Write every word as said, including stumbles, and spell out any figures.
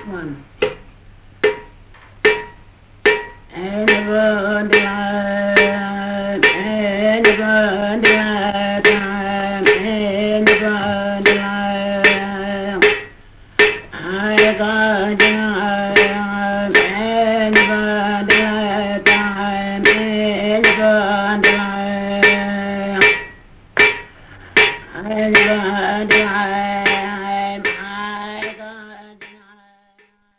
one. And the run the line, and the run the line, and the run the line. I got the line.